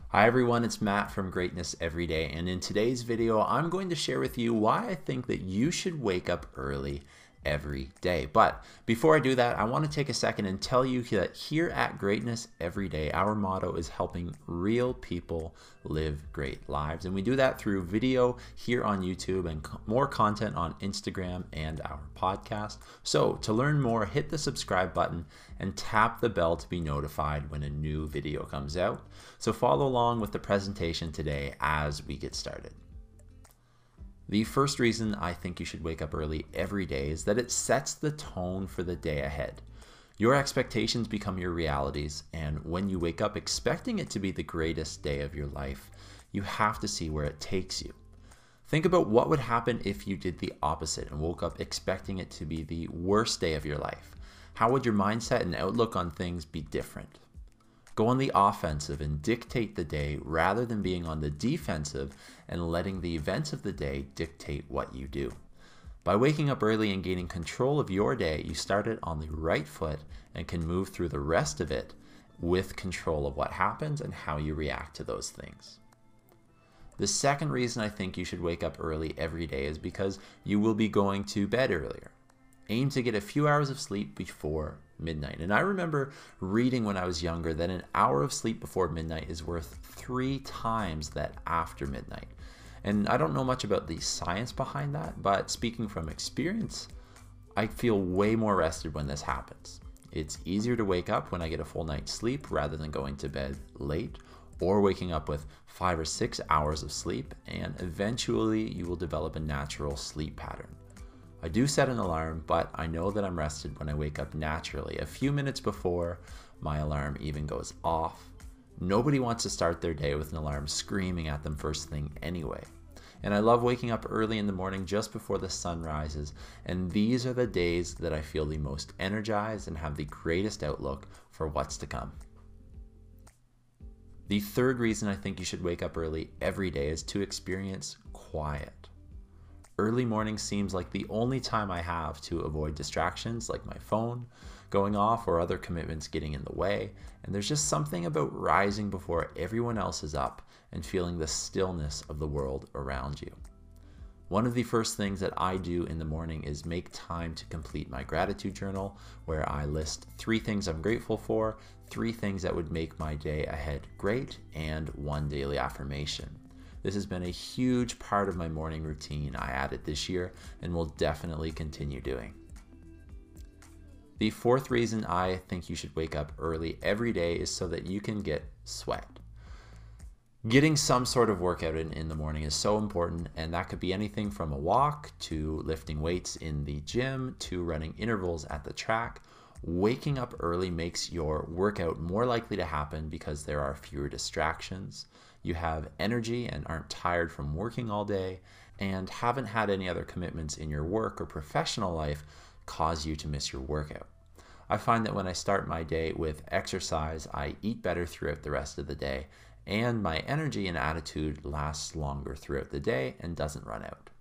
Hi everyone, it's Matt from Greatness Every Day, and in today's video I'm going to share with you why I think that you should wake up early every day. But before I do that, I want to take a second and tell you that here at Greatness Every Day, our motto is helping real people live great lives. And we do that through video here on YouTube and more content on Instagram and our podcast. So to learn more, hit the subscribe button and tap the bell to be notified when a new video comes out. So follow along with the presentation today as we get started. The first reason I think you should wake up early every day is that it sets the tone for the day ahead. Your expectations become your realities, and when you wake up expecting it to be the greatest day of your life, you have to see where it takes you. Think about what would happen if you did the opposite and woke up expecting it to be the worst day of your life. How would your mindset and outlook on things be different? Go on the offensive and dictate the day rather than being on the defensive and letting the events of the day dictate what you do. By waking up early and gaining control of your day, you start it on the right foot and can move through the rest of it with control of what happens and how you react to those things. The second reason I think you should wake up early every day is because you will be going to bed earlier. Aim to get a few hours of sleep before midnight. And I remember reading when I was younger that an hour of sleep before midnight is worth 3 times that after midnight. And I don't know much about the science behind that, but speaking from experience, I feel way more rested when this happens. It's easier to wake up when I get a full night's sleep rather than going to bed late or waking up with 5 or 6 hours of sleep, and eventually you will develop a natural sleep pattern. I do set an alarm, but I know that I'm rested when I wake up naturally, a few minutes before my alarm even goes off. Nobody wants to start their day with an alarm screaming at them first thing anyway. And I love waking up early in the morning just before the sun rises, and these are the days that I feel the most energized and have the greatest outlook for what's to come. The third reason I think you should wake up early every day is to experience quiet. Early morning seems like the only time I have to avoid distractions like my phone going off or other commitments getting in the way, and there's just something about rising before everyone else is up and feeling the stillness of the world around you. One of the first things that I do in the morning is make time to complete my gratitude journal, where I list 3 things I'm grateful for, 3 things that would make my day ahead great, and 1 daily affirmation. This has been a huge part of my morning routine I added this year and will definitely continue doing. The fourth reason I think you should wake up early every day is so that you can get sweat. Getting some sort of workout in the morning is so important, and that could be anything from a walk to lifting weights in the gym to running intervals at the track. Waking up early makes your workout more likely to happen because there are fewer distractions. You have energy and aren't tired from working all day, and haven't had any other commitments in your work or professional life cause you to miss your workout. I find that when I start my day with exercise, I eat better throughout the rest of the day, and my energy and attitude lasts longer throughout the day and doesn't run out.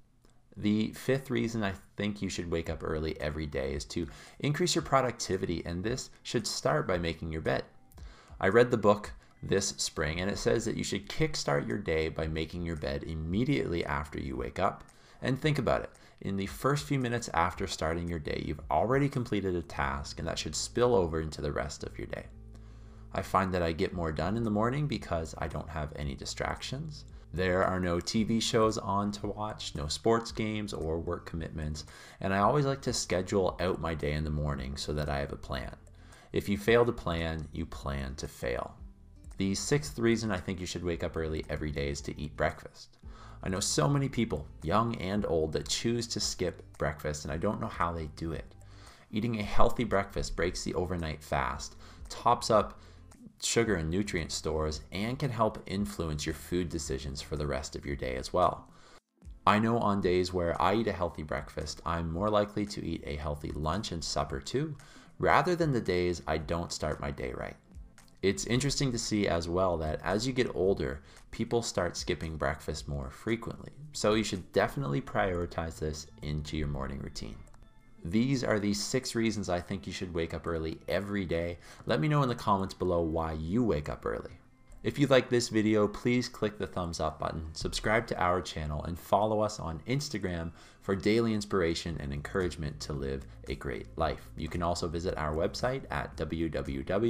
The fifth reason I think you should wake up early every day is to increase your productivity, and this should start by making your bed. I read the book this spring, and it says that you should kickstart your day by making your bed immediately after you wake up. And think about it. In the first few minutes after starting your day, you've already completed a task, and that should spill over into the rest of your day. I find that I get more done in the morning because I don't have any distractions. There are no TV shows on to watch, no sports games or work commitments, and I always like to schedule out my day in the morning so that I have a plan. If you fail to plan, you plan to fail. The sixth reason I think you should wake up early every day is to eat breakfast. I know so many people, young and old, that choose to skip breakfast, and I don't know how they do it. Eating a healthy breakfast breaks the overnight fast, tops up sugar and nutrient stores, and can help influence your food decisions for the rest of your day as well. I know on days where I eat a healthy breakfast, I'm more likely to eat a healthy lunch and supper too, rather than the days I don't start my day right. It's interesting to see as well that as you get older, people start skipping breakfast more frequently. So you should definitely prioritize this into your morning routine. These are the 6 reasons I think you should wake up early every day. Let me know in the comments below why you wake up early. If you like this video, please click the thumbs up button, subscribe to our channel, and follow us on Instagram for daily inspiration and encouragement to live a great life. You can also visit our website at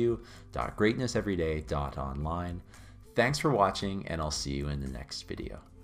www.greatnesseveryday.online. Thanks for watching, and I'll see you in the next video.